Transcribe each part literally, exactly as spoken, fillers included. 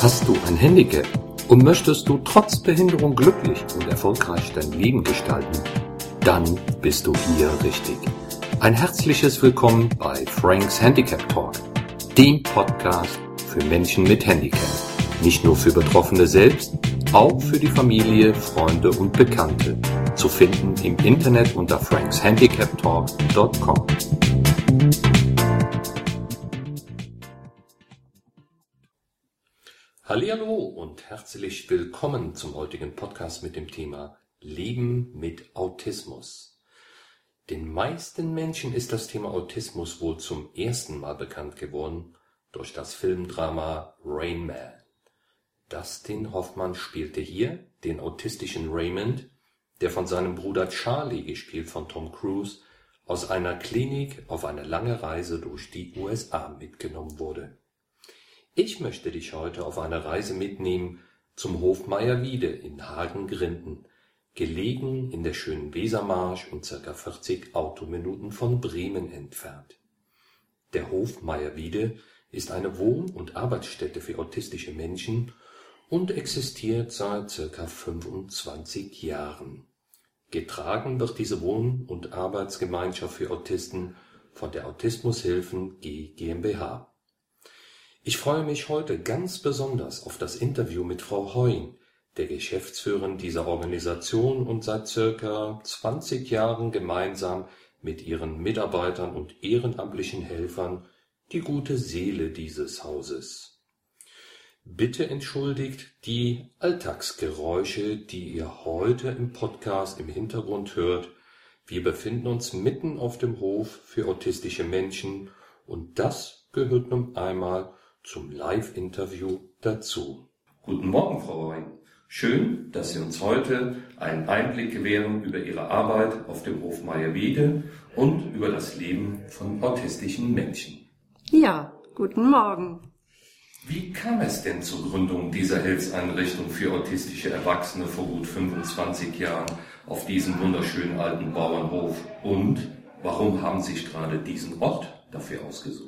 Hast du ein Handicap und möchtest du trotz Behinderung glücklich und erfolgreich dein Leben gestalten? Dann bist du hier richtig. Ein herzliches Willkommen bei Franks Handicap Talk, dem Podcast für Menschen mit Handicap. Nicht nur für Betroffene selbst, auch für die Familie, Freunde und Bekannte. Zu finden im Internet unter franks handicap talk punkt com. Hallihallo und herzlich willkommen zum heutigen Podcast mit dem Thema Leben mit Autismus. Den meisten Menschen ist das Thema Autismus wohl zum ersten Mal bekannt geworden durch das Filmdrama Rain Man. Dustin Hoffmann spielte hier den autistischen Raymond, der von seinem Bruder Charlie, gespielt von Tom Cruise, aus einer Klinik auf eine lange Reise durch die U S A mitgenommen wurde. Ich möchte dich heute auf eine Reise mitnehmen zum Hof Mayerwiede in Hagen-Grinden, gelegen in der schönen Wesermarsch und ca. vierzig Autominuten von Bremen entfernt. Der Hof Mayerwiede ist eine Wohn- und Arbeitsstätte für autistische Menschen und existiert seit ca. fünfundzwanzig Jahren. Getragen wird diese Wohn- und Arbeitsgemeinschaft für Autisten von der Autismushilfen G GmbH. Ich freue mich heute ganz besonders auf das Interview mit Frau Heun, der Geschäftsführerin dieser Organisation und seit circa zwanzig Jahren gemeinsam mit ihren Mitarbeitern und ehrenamtlichen Helfern die gute Seele dieses Hauses. Bitte entschuldigt die Alltagsgeräusche, die ihr heute im Podcast im Hintergrund hört. Wir befinden uns mitten auf dem Hof für autistische Menschen und das gehört nun einmal zum Live-Interview dazu. Guten Morgen, Frau Heun. Schön, dass Sie uns heute einen Einblick gewähren über Ihre Arbeit auf dem Hof Mayerwiede und über das Leben von autistischen Menschen. Ja, guten Morgen. Wie kam es denn zur Gründung dieser Hilfseinrichtung für autistische Erwachsene vor gut fünfundzwanzig Jahren auf diesem wunderschönen alten Bauernhof? Und warum haben Sie sich gerade diesen Ort dafür ausgesucht?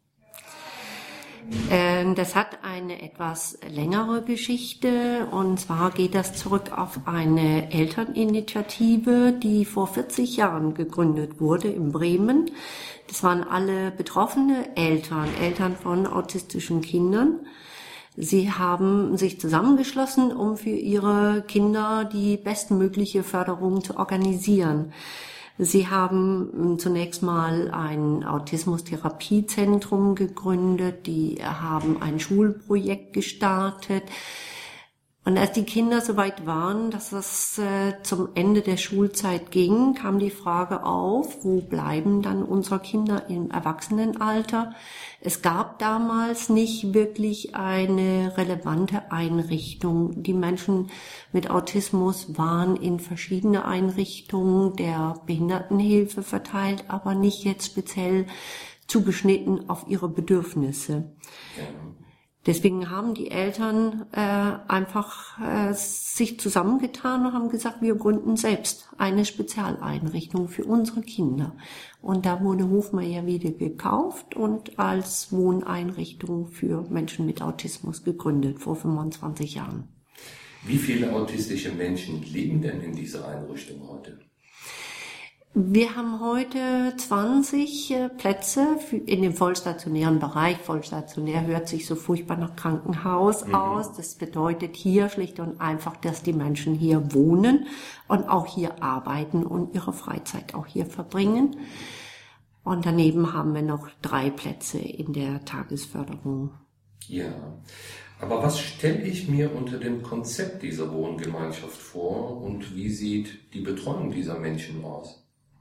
Das hat eine etwas längere Geschichte, und zwar geht das zurück auf eine Elterninitiative, die vor vierzig Jahren gegründet wurde in Bremen. Das waren alle betroffene Eltern, Eltern von autistischen Kindern. Sie haben sich zusammengeschlossen, um für ihre Kinder die bestmögliche Förderung zu organisieren. Sie haben zunächst mal ein Autismus-Therapiezentrum gegründet, die haben ein Schulprojekt gestartet. Und als die Kinder soweit waren, dass es äh, zum Ende der Schulzeit ging, kam die Frage auf, wo bleiben dann unsere Kinder im Erwachsenenalter? Es gab damals nicht wirklich eine relevante Einrichtung. Die Menschen mit Autismus waren in verschiedene Einrichtungen der Behindertenhilfe verteilt, aber nicht jetzt speziell zugeschnitten auf ihre Bedürfnisse. Ja. Deswegen haben die Eltern äh, einfach äh, sich zusammengetan und haben gesagt, wir gründen selbst eine Spezialeinrichtung für unsere Kinder. Und da wurde Hof Mayerwiede gekauft und als Wohneinrichtung für Menschen mit Autismus gegründet vor fünfundzwanzig Jahren. Wie viele autistische Menschen leben denn in dieser Einrichtung heute? Wir haben heute zwanzig Plätze für in dem vollstationären Bereich. Vollstationär hört sich so furchtbar nach Krankenhaus mhm. aus. Das bedeutet hier schlicht und einfach, dass die Menschen hier wohnen und auch hier arbeiten und ihre Freizeit auch hier verbringen. Und daneben haben wir noch drei Plätze in der Tagesförderung. Ja, aber was stelle ich mir unter dem Konzept dieser Wohngemeinschaft vor und wie sieht die Betreuung dieser Menschen aus?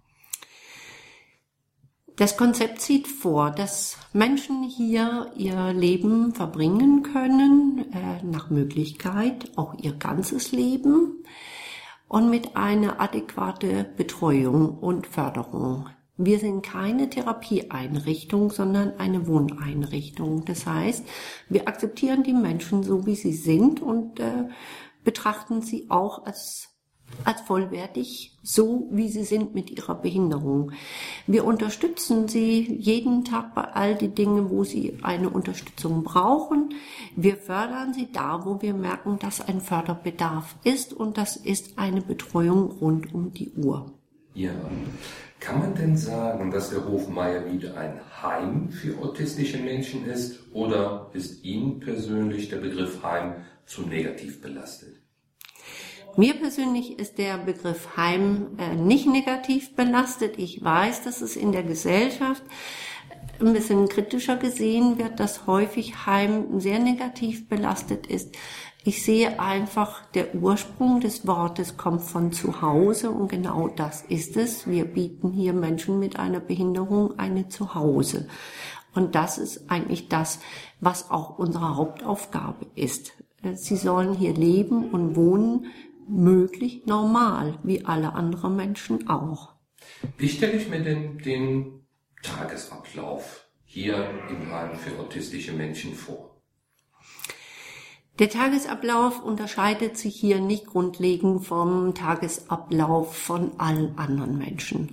Das Konzept sieht vor, dass Menschen hier ihr Leben verbringen können, äh, nach Möglichkeit auch ihr ganzes Leben und mit einer adäquaten Betreuung und Förderung. Wir sind keine Therapieeinrichtung, sondern eine Wohneinrichtung. Das heißt, wir akzeptieren die Menschen so, wie sie sind und äh, betrachten sie auch als als vollwertig, so wie sie sind mit ihrer Behinderung. Wir unterstützen sie jeden Tag bei all die Dinge, wo sie eine Unterstützung brauchen. Wir fördern sie da, wo wir merken, dass ein Förderbedarf ist, und das ist eine Betreuung rund um die Uhr. Ja. Kann man denn sagen, dass der Hof Mayerwiede ein Heim für autistische Menschen ist, oder ist Ihnen persönlich der Begriff Heim zu negativ belastet? Mir persönlich ist der Begriff Heim äh, nicht negativ belastet. Ich weiß, dass es in der Gesellschaft ein bisschen kritischer gesehen wird, dass häufig Heim sehr negativ belastet ist. Ich sehe einfach, der Ursprung des Wortes kommt von zu Hause, und genau das ist es. Wir bieten hier Menschen mit einer Behinderung eine Zuhause. Und das ist eigentlich das, was auch unsere Hauptaufgabe ist. Sie sollen hier leben und wohnen, möglich normal, wie alle anderen Menschen auch. Wie stelle ich mir denn den Tagesablauf hier im Heim für autistische Menschen vor? Der Tagesablauf unterscheidet sich hier nicht grundlegend vom Tagesablauf von allen anderen Menschen.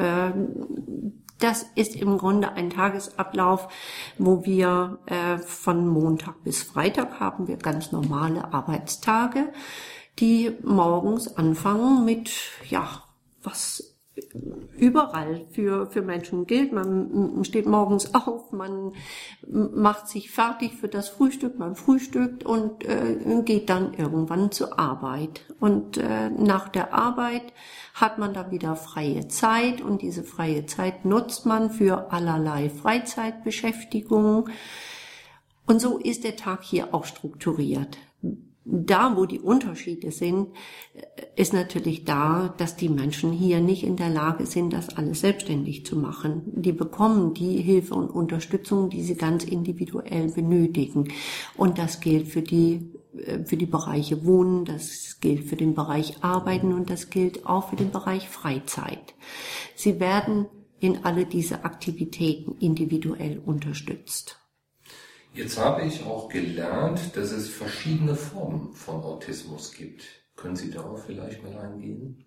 Das ist im Grunde ein Tagesablauf, wo wir von Montag bis Freitag haben wir ganz normale Arbeitstage, die morgens anfangen mit, ja, was überall für, für Menschen gilt. Man steht morgens auf, man macht sich fertig für das Frühstück, man frühstückt und äh, geht dann irgendwann zur Arbeit. Und äh, nach der Arbeit hat man da wieder freie Zeit, und diese freie Zeit nutzt man für allerlei Freizeitbeschäftigungen. Und so ist der Tag hier auch strukturiert. Da, wo die Unterschiede sind, ist natürlich da, dass die Menschen hier nicht in der Lage sind, das alles selbstständig zu machen. Die bekommen die Hilfe und Unterstützung, die sie ganz individuell benötigen. Und das gilt für die, für die Bereiche Wohnen, das gilt für den Bereich Arbeiten, und das gilt auch für den Bereich Freizeit. Sie werden in alle diese Aktivitäten individuell unterstützt. Jetzt habe ich auch gelernt, dass es verschiedene Formen von Autismus gibt. Können Sie darauf vielleicht mal eingehen?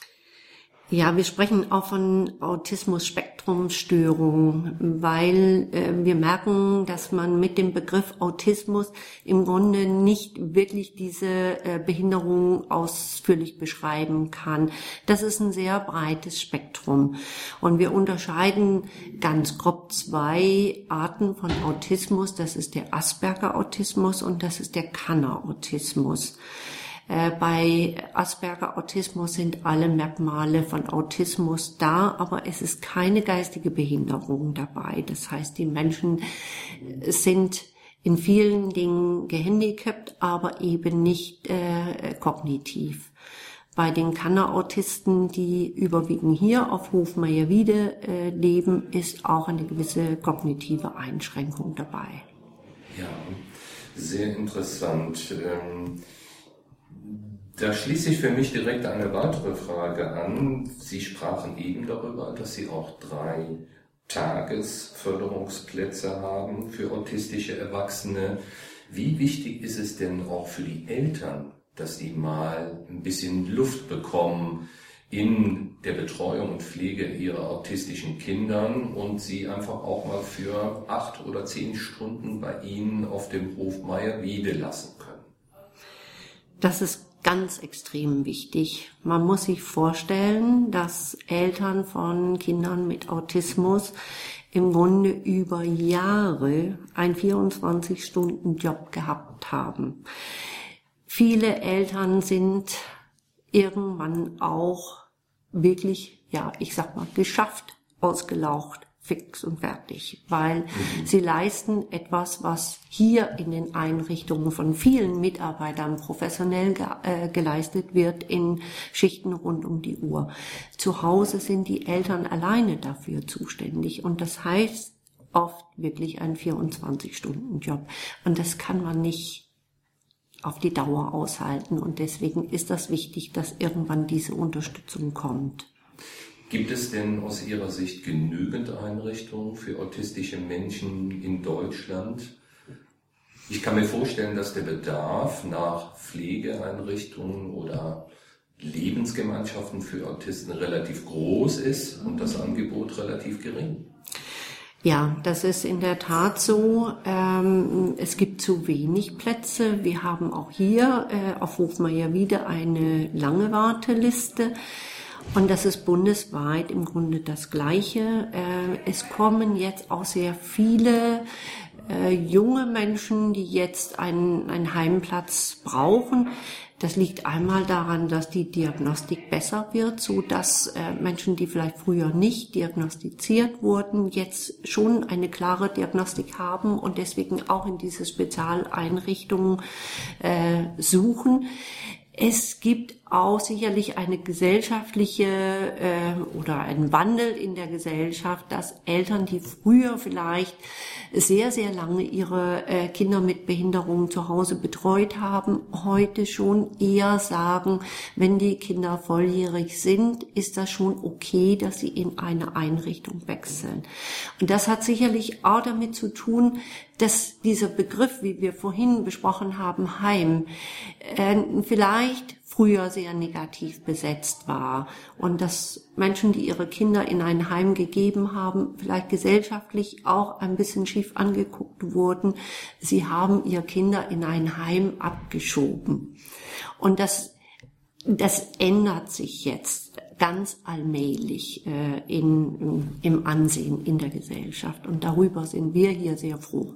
Ja, wir sprechen auch von Autismus-Spektrum-Störung, weil äh, wir merken, dass man mit dem Begriff Autismus im Grunde nicht wirklich diese äh, Behinderung ausführlich beschreiben kann. Das ist ein sehr breites Spektrum. Und wir unterscheiden ganz grob zwei Arten von Autismus. Das ist der Asperger-Autismus und das ist der Kanner-Autismus. Bei Asperger-Autismus sind alle Merkmale von Autismus da, aber es ist keine geistige Behinderung dabei. Das heißt, die Menschen sind in vielen Dingen gehandicapt, aber eben nicht äh, kognitiv. Bei den Kanner-Autisten, die überwiegend hier auf Hof Mayerwiede äh, leben, ist auch eine gewisse kognitive Einschränkung dabei. Ja, sehr interessant. Ähm Da schließt sich für mich direkt eine weitere Frage an. Sie sprachen eben darüber, dass Sie auch drei Tagesförderungsplätze haben für autistische Erwachsene. Wie wichtig ist es denn auch für die Eltern, dass sie mal ein bisschen Luft bekommen in der Betreuung und Pflege ihrer autistischen Kindern und sie einfach auch mal für acht oder zehn Stunden bei Ihnen auf dem Hof Mayerwiede lassen können? Das ist ganz extrem wichtig. Man muss sich vorstellen, dass Eltern von Kindern mit Autismus im Grunde über Jahre einen vierundzwanzig-Stunden-Job gehabt haben. Viele Eltern sind irgendwann auch wirklich, ja, ich sag mal, geschafft, ausgelaucht, fix und fertig, weil mhm. sie leisten etwas, was hier in den Einrichtungen von vielen Mitarbeitern professionell ge äh, geleistet wird, in Schichten rund um die Uhr. Zu Hause sind die Eltern alleine dafür zuständig, und das heißt oft wirklich ein vierundzwanzig-Stunden-Job, und das kann man nicht auf die Dauer aushalten, und deswegen ist das wichtig, dass irgendwann diese Unterstützung kommt. Gibt es denn aus Ihrer Sicht genügend Einrichtungen für autistische Menschen in Deutschland? Ich kann mir vorstellen, dass der Bedarf nach Pflegeeinrichtungen oder Lebensgemeinschaften für Autisten relativ groß ist und das Angebot relativ gering. Ja, das ist in der Tat so. Ähm, es gibt zu wenig Plätze. Wir haben auch hier äh, auf Hofmeierwiede eine lange Warteliste. Und das ist bundesweit im Grunde das Gleiche. Äh, es kommen jetzt auch sehr viele äh, junge Menschen, die jetzt einen, einen Heimplatz brauchen. Das liegt einmal daran, dass die Diagnostik besser wird, so dass äh, Menschen, die vielleicht früher nicht diagnostiziert wurden, jetzt schon eine klare Diagnostik haben und deswegen auch in diese Spezialeinrichtungen äh, suchen. Es gibt auch sicherlich eine gesellschaftliche äh, oder einen Wandel in der Gesellschaft, dass Eltern, die früher vielleicht sehr, sehr lange ihre äh, Kinder mit Behinderungen zu Hause betreut haben, heute schon eher sagen, wenn die Kinder volljährig sind, ist das schon okay, dass sie in eine Einrichtung wechseln. Und das hat sicherlich auch damit zu tun, dass dieser Begriff, wie wir vorhin besprochen haben, Heim, äh, vielleicht früher sehr negativ besetzt war und dass Menschen, die ihre Kinder in ein Heim gegeben haben, vielleicht gesellschaftlich auch ein bisschen schief angeguckt wurden. Sie haben ihre Kinder in ein Heim abgeschoben. Und das, das ändert sich jetzt ganz allmählich äh, in, im Ansehen in der Gesellschaft. Und darüber sind wir hier sehr froh.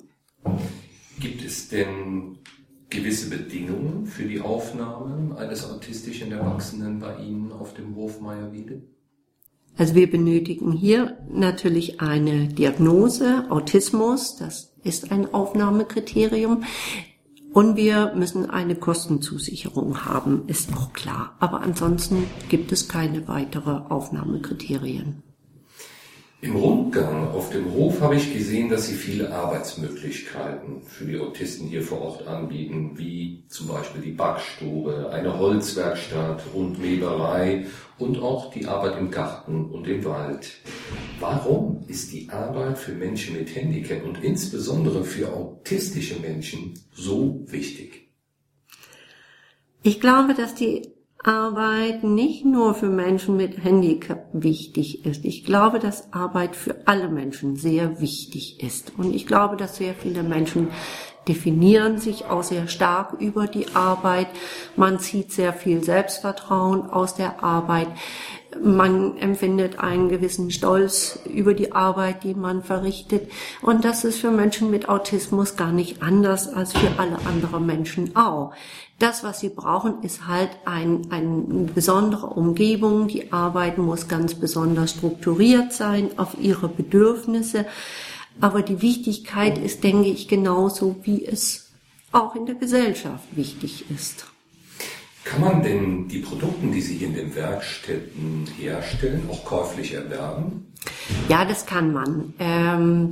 Gibt es denn gewisse Bedingungen für die Aufnahme eines autistischen Erwachsenen bei Ihnen auf dem Hof Meierwiede? Also wir benötigen hier natürlich eine Diagnose, Autismus, das ist ein Aufnahmekriterium. Und wir müssen eine Kostenzusicherung haben, ist auch klar. Aber ansonsten gibt es keine weitere Aufnahmekriterien. Im Rundgang auf dem Hof habe ich gesehen, dass Sie viele Arbeitsmöglichkeiten für die Autisten hier vor Ort anbieten, wie zum Beispiel die Backstube, eine Holzwerkstatt und Weberei und auch die Arbeit im Garten und im Wald. Warum ist die Arbeit für Menschen mit Handicap und insbesondere für autistische Menschen so wichtig? Ich glaube, dass die Arbeit nicht nur für Menschen mit Handicap wichtig ist. Ich glaube, dass Arbeit für alle Menschen sehr wichtig ist. Und ich glaube, dass sehr viele Menschen definieren sich auch sehr stark über die Arbeit. Man zieht sehr viel Selbstvertrauen aus der Arbeit. Man empfindet einen gewissen Stolz über die Arbeit, die man verrichtet. Und das ist für Menschen mit Autismus gar nicht anders als für alle anderen Menschen auch. Das, was sie brauchen, ist halt ein, eine besondere Umgebung. Die Arbeit muss ganz besonders strukturiert sein auf ihre Bedürfnisse. Aber die Wichtigkeit ist, denke ich, genauso, wie es auch in der Gesellschaft wichtig ist. Kann man denn die Produkte, die Sie hier in den Werkstätten herstellen, auch käuflich erwerben? Ja, das kann man. Ähm,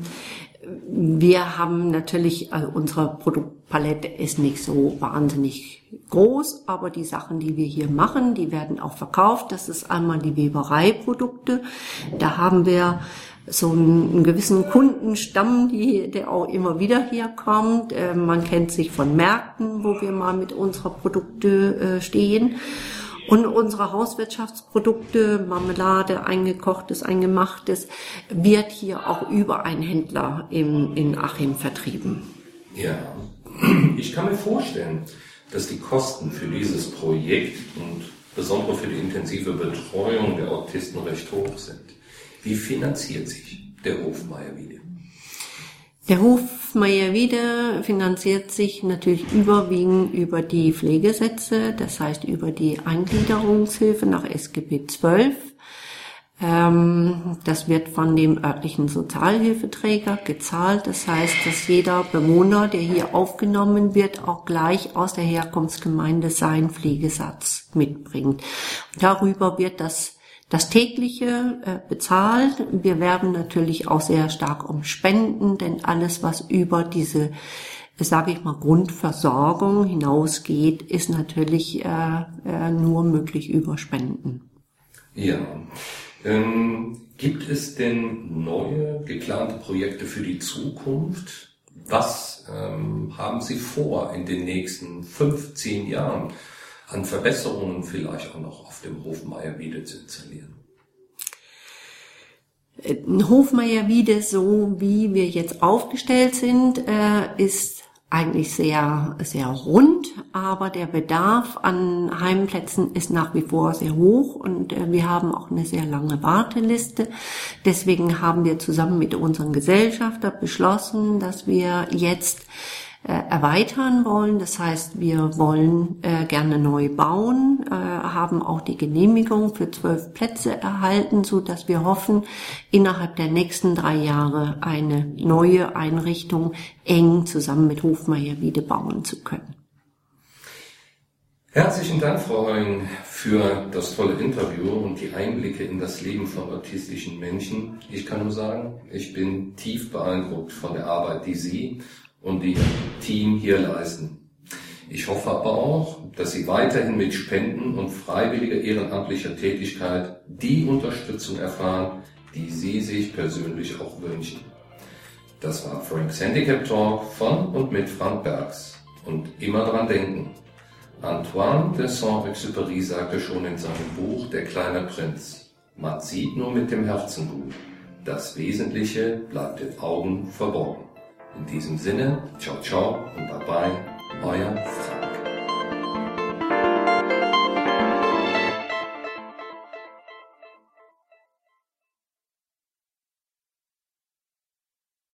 wir haben natürlich, also unsere Produktpalette ist nicht so wahnsinnig groß, aber die Sachen, die wir hier machen, die werden auch verkauft. Das ist einmal die Webereiprodukte. Da haben wir so einen gewissen Kundenstamm, die, der auch immer wieder hier kommt. Äh, man kennt sich von Märkten, wo wir mal mit unseren Produkten äh, stehen. Und unsere Hauswirtschaftsprodukte, Marmelade, eingekochtes, eingemachtes, wird hier auch über einen Händler im, in Achim vertrieben. Ja, ich kann mir vorstellen, dass die Kosten für dieses Projekt und besonders für die intensive Betreuung der Autisten recht hoch sind. Wie finanziert sich der Hof Meierwiede? Der Hof Meierwiede finanziert sich natürlich überwiegend über die Pflegesätze, das heißt über die Eingliederungshilfe nach S G B zwölf. Ähm, das wird von dem örtlichen Sozialhilfeträger gezahlt. Das heißt, dass jeder Bewohner, der hier aufgenommen wird, auch gleich aus der Herkunftsgemeinde seinen Pflegesatz mitbringt. Darüber wird das Das tägliche äh, bezahlt. Wir werben natürlich auch sehr stark um Spenden, denn alles, was über diese, sage ich mal, Grundversorgung hinausgeht, ist natürlich äh, äh, nur möglich über Spenden. Ja. Ähm, gibt es denn neue geplante Projekte für die Zukunft? Was ähm, haben Sie vor in den nächsten fünfzehn Jahren? an Verbesserungen vielleicht auch noch auf dem Hofmeier-Wiede zu installieren? Hofmeier-Wiede, so wie wir jetzt aufgestellt sind, ist eigentlich sehr, sehr rund, aber der Bedarf an Heimplätzen ist nach wie vor sehr hoch und äh, wir haben auch eine sehr lange Warteliste. Deswegen haben wir zusammen mit unseren Gesellschaftern beschlossen, dass wir jetzt äh, erweitern wollen. Das heißt, wir wollen äh, gerne neu bauen, äh, haben auch die Genehmigung für zwölf Plätze erhalten, so dass wir hoffen, innerhalb der nächsten drei Jahre eine neue Einrichtung eng zusammen mit Hofmeier-Wiede bauen zu können. Herzlichen Dank, Frau Heuing, für das tolle Interview und die Einblicke in das Leben von autistischen Menschen. Ich kann nur sagen, ich bin tief beeindruckt von der Arbeit, die Sie und Ihr Team hier leisten. Ich hoffe aber auch, dass Sie weiterhin mit Spenden und freiwilliger ehrenamtlicher Tätigkeit die Unterstützung erfahren, die Sie sich persönlich auch wünschen. Das war Franks Handicap Talk von und mit Frank Bergs. Und immer dran denken, Antoine de Saint-Exupéry sagte schon in seinem Buch Der kleine Prinz, man sieht nur mit dem Herzen gut, das Wesentliche bleibt den Augen verborgen. In diesem Sinne, ciao ciao und bye bye, euer Frank.